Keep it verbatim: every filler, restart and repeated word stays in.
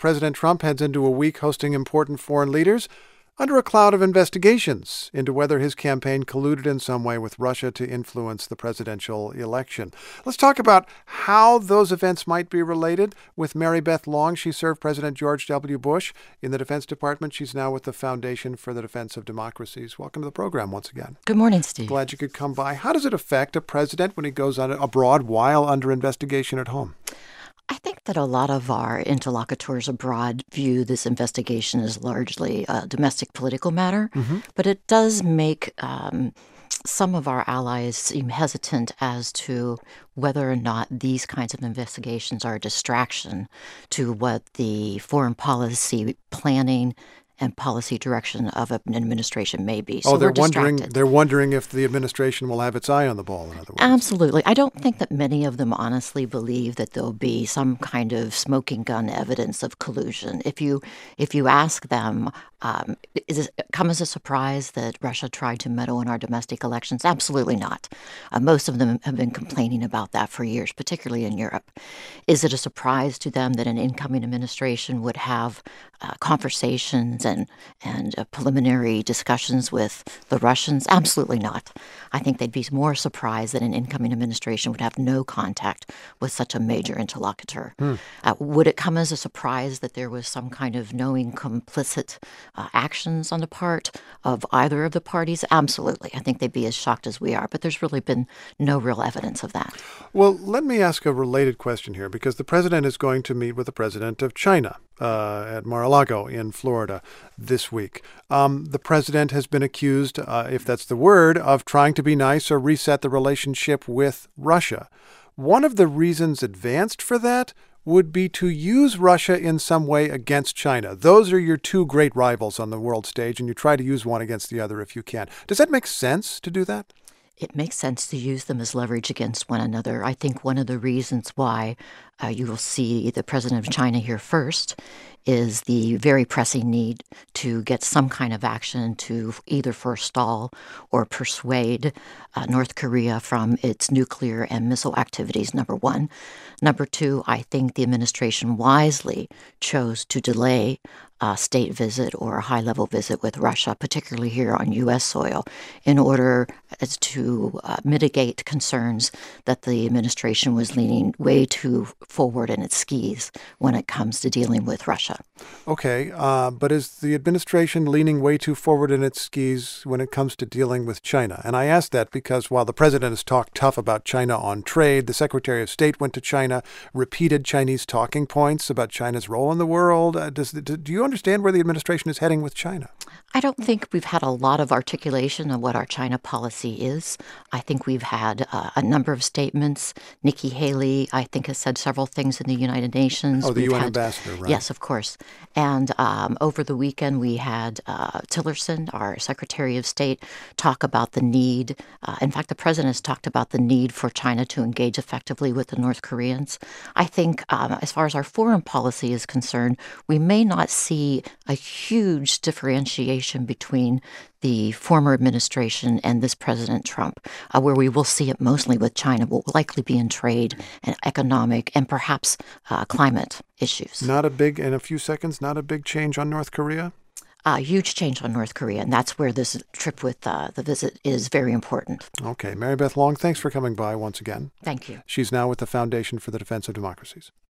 President Trump heads into a week hosting important foreign leaders under a cloud of investigations into whether his campaign colluded in some way with Russia to influence the presidential election. Let's talk about how those events might be related with Mary Beth Long. She served President George W. Bush in the Defense Department. She's now with the Foundation for the Defense of Democracies. Welcome to the program once again. Good morning, Steve. Glad you could come by. How does it affect a president when he goes on abroad while under investigation at home? I think that a lot of our interlocutors abroad view this investigation as largely a domestic political matter, mm-hmm. but it does make um, some of our allies seem hesitant as to whether or not these kinds of investigations are a distraction to what the foreign policy planning and policy direction of an administration may be. So oh, they're we're wondering. distracted. They're wondering if the administration will have its eye on the ball. In other words, absolutely. I don't think that many of them honestly believe that there'll be some kind of smoking gun evidence of collusion. If you if you ask them, um, is it come as a surprise that Russia tried to meddle in our domestic elections? Absolutely not. Uh, most of them have been complaining about that for years, particularly in Europe. Is it a surprise to them that an incoming administration would have uh, conversations and and uh, preliminary discussions with the Russians? Absolutely not. I think they'd be more surprised that an incoming administration would have no contact with such a major interlocutor. Hmm. Uh, would it come as a surprise that there was some kind of knowing complicit uh, actions on the part of either of the parties? Absolutely. I think they'd be as shocked as we are, but there's really been no real evidence of that. Well, let me ask a related question here, because the president is going to meet with the president of China uh, at Mar-a-Lago in Florida this week. Um, the president has been accused, uh, if that's the word, of trying to be nice or reset the relationship with Russia. One of the reasons advanced for that would be to use Russia in some way against China. Those are your two great rivals on the world stage, and you try to use one against the other if you can. Does that make sense to do that? It makes sense to use them as leverage against one another. I think one of the reasons why uh, you will see the president of China here first is the very pressing need to get some kind of action to either forestall or persuade uh, North Korea from its nuclear and missile activities, number one. Number two, I think the administration wisely chose to delay a state visit or a high-level visit with Russia, particularly here on U S soil, in order as to uh, mitigate concerns that the administration was leaning way too forward in its skis when it comes to dealing with Russia. Okay, uh, but is the administration leaning way too forward in its skis when it comes to dealing with China? And I ask that because while the president has talked tough about China on trade, the Secretary of State went to China, repeated Chinese talking points about China's role in the world. Uh, does, do you understand where the administration is heading with China? I don't think we've had a lot of articulation of what our China policy is. I think we've had uh, a number of statements. Nikki Haley, I think, has said several things in the United Nations. Oh, the we've U N had, ambassador, right? Yes, of course. And um, over the weekend, we had uh, Tillerson, our Secretary of State, talk about the need. Uh, in fact, the president has talked about the need for China to engage effectively with the North Koreans. I think um, as far as our foreign policy is concerned, we may not see a huge differentiation between the former administration and this President Trump, uh, where we will see it mostly with China will likely be in trade and economic and perhaps uh, climate issues. Not a big, in a few seconds, not a big change on North Korea? A uh, huge change on North Korea, and that's where this trip with uh, the visit is very important. Okay. Mary Beth Long, thanks for coming by once again. Thank you. She's now with the Foundation for the Defense of Democracies.